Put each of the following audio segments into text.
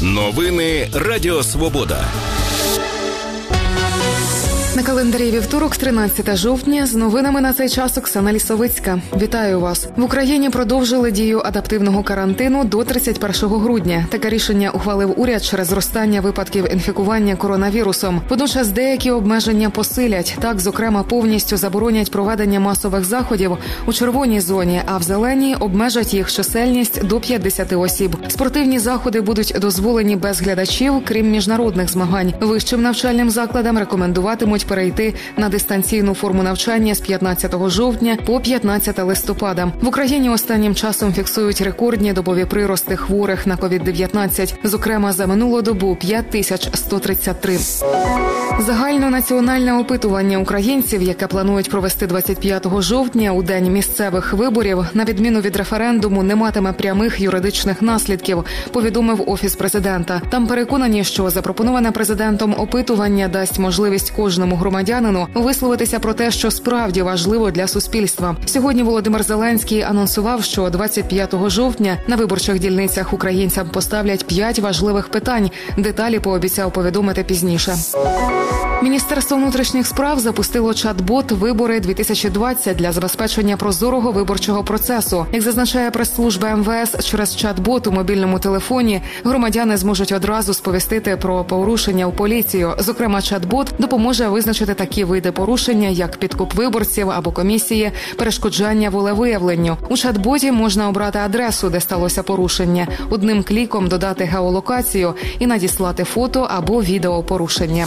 Новини Радіо Свобода. На календарі вівторок, 13 жовтня. З новинами на цей час Оксана Лісовицька. Вітаю вас. В Україні продовжили дію адаптивного карантину до 31 грудня. Таке рішення ухвалив уряд через зростання випадків інфікування коронавірусом. Водночас деякі обмеження посилять. Так, зокрема, повністю заборонять проведення масових заходів у червоній зоні, а в зеленій обмежать їх чисельність до 50 осіб. Спортивні заходи будуть дозволені без глядачів, крім міжнародних змагань. Вищим навчальним закладам рекомендуватимуть перейти на дистанційну форму навчання з 15 жовтня по 15 листопада. В Україні останнім часом фіксують рекордні добові прирости хворих на COVID-19. Зокрема, за минулу добу 5133. Загальнонаціональне опитування українців, яке планують провести 25 жовтня у день місцевих виборів, на відміну від референдуму, не матиме прямих юридичних наслідків, повідомив Офіс президента. Там переконані, що запропоноване президентом опитування дасть можливість кожному громадянину висловитися про те, що справді важливо для суспільства. Сьогодні Володимир Зеленський анонсував, що 25 жовтня на виборчих дільницях українцям поставлять 5 важливих питань. Деталі пообіцяв повідомити пізніше. Міністерство внутрішніх справ запустило чат-бот «Вибори-2020» для забезпечення прозорого виборчого процесу. Як зазначає прес-служба МВС, через чат-бот у мобільному телефоні громадяни зможуть одразу сповістити про порушення у поліцію. Зокрема, чат-бот допоможе визначити такі види порушення, як підкуп виборців або комісії, перешкоджання волевиявленню. У чат-боті можна обрати адресу, де сталося порушення, одним кліком додати геолокацію і надіслати фото або відео порушення.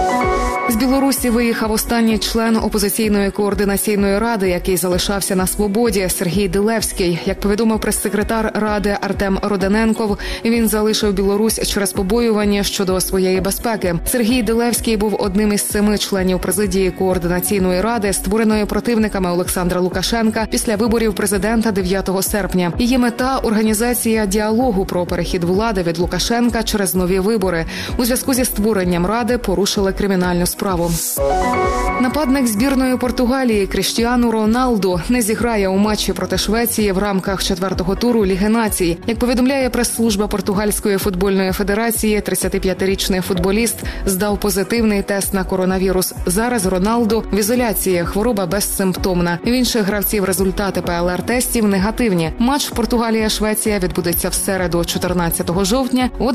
З Білорусі виїхав останній член опозиційної координаційної ради, який залишався на свободі, Сергій Дилевський. Як повідомив прес-секретар ради Артем Родененков, він залишив Білорусь через побоювання щодо своєї безпеки. Сергій Дилевський був одним із 7 членів президії координаційної ради, створеної противниками Олександра Лукашенка після виборів президента 9 серпня. Її мета – організація діалогу про перехід влади від Лукашенка через нові вибори. У зв'язку зі створенням ради порушили кримінальну справу. Нападник збірної Португалії Кріштіану Роналду не зіграє у матчі проти Швеції в рамках 4-го туру Ліги націй. Як повідомляє прес-служба Португальської футбольної федерації, 35-річний футболіст здав позитивний тест на коронавірус. Зараз Роналду в ізоляції, хвороба безсимптомна. В інших гравців результати ПЛР-тестів негативні. Матч Португалія-Швеція відбудеться в середу, 14 жовтня о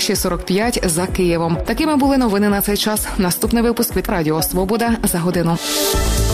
21:45 за Києвом. Такими були новини на цей час. Наступний випуск від Радіо Свобода за годину.